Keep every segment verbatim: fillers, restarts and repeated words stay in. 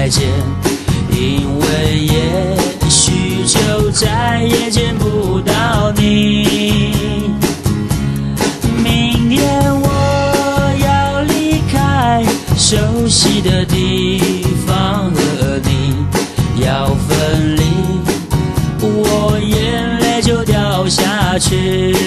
再见，因为也许就再也见不到你。明天我要离开熟悉的地方，和你要分离，我眼泪就掉下去。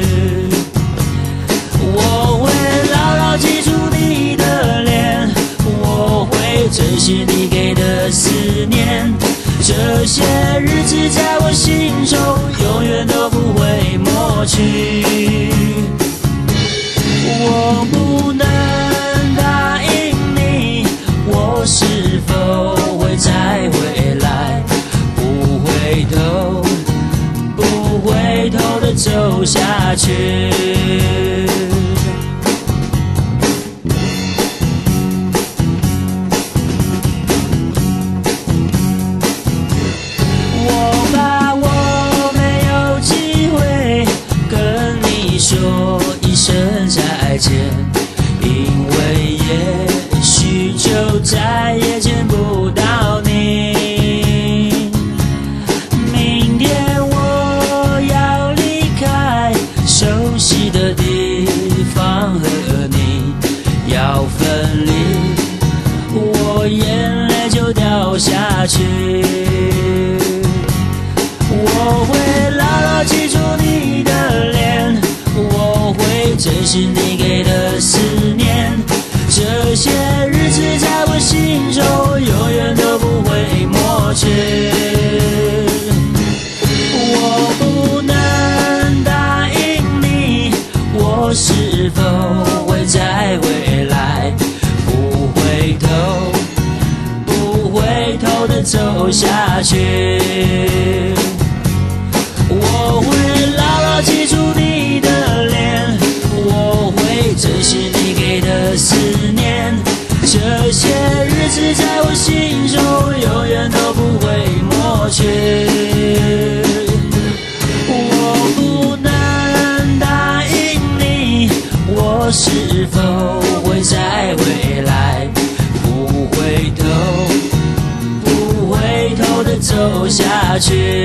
我会牢牢记住你的脸，我会珍惜你给的思念，这些日子在我心中永远都不会抹去。我不能答应你，我是否会再回来，不回头不回头的走下去。我怕我没有机会跟你说一声再见，因为也许就再也见不到你。明天我要离开熟悉的地方，和你要分离，我眼泪就掉下去。我会牢牢记住你的脸，我会珍惜你给的思念，这些日子在我心中永远都不会抹去。我不能答应你，我是否会再回来，不回头不回头的走下去。我会牢牢记住你的脸，我会珍惜你给的思念，这些日子在我心中永远都不会抹去。我不能答应你，我是否会再回来，不回头不回头的走下去。